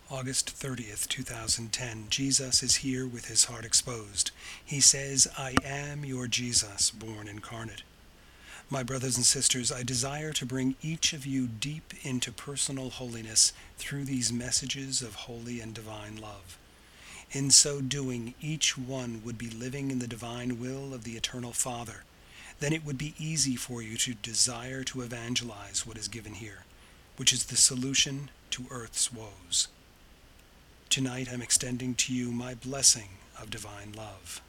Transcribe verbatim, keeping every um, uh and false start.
August thirtieth, two thousand ten. Jesus is here with his heart exposed. He says, "I am your Jesus, born incarnate." My brothers and sisters, I desire to bring each of you deep into personal holiness through these messages of holy and divine love. In so doing, each one would be living in the divine will of the Eternal Father. Then it would be easy for you to desire to evangelize what is given here, which is the solution to earth's woes. Tonight I'm extending to you my blessing of divine love.